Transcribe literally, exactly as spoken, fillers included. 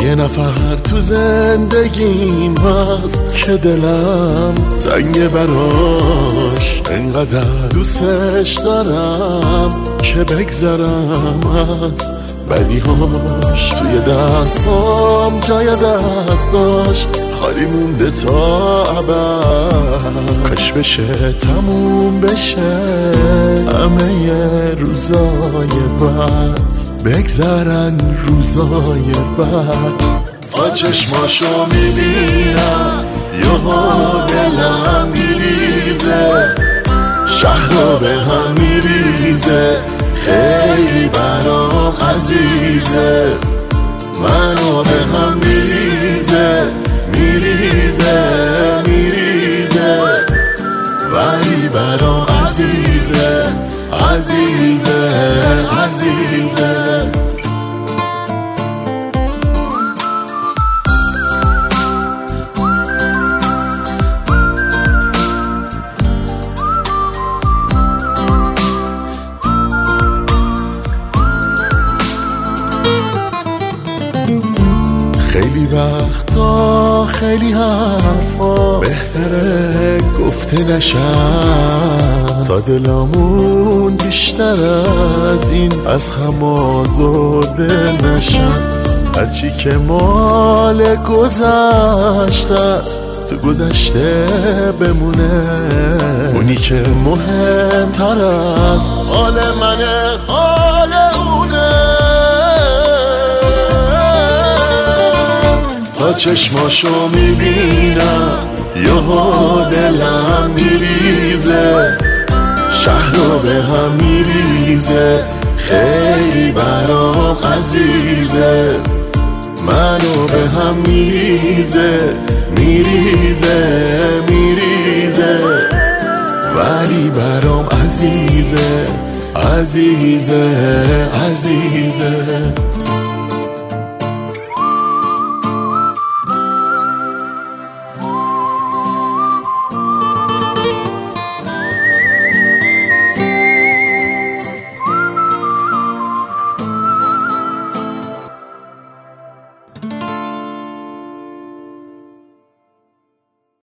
یه نفر تو زندگیم هست که دلم تنگ براش، انقدر دوستش دارم که بگذرم از بدیهاش. توی دستام جای دستاش خالی مونده تا ابد، کاش بشه تموم بشه همه روزای بد، بگذرن روزای بد. تا چشماشو میبینم یهو دلم میریزه، شهر به هم میریزه، خیلی برام عزیزه، منو به هم میریزه میریزه میریزه، ولی برام عزیزه عزیزه عزیزه. خیلی وقتا خیلی حرفا بهتره گفته نشن، تا دلمون بیشتر از این از هم آزرده نشن. هرچی که مال گذشته است تو گذشته بمونه، اونی که مهمتر از حال منه حال اونه. تا چشماشو میبینم یهو دلم میریزه، شهر به هم میریزه، خیلی برام عزیزه، منو به هم میریزه میریزه میریزه، ولی برام عزیزه عزیزه عزیزه.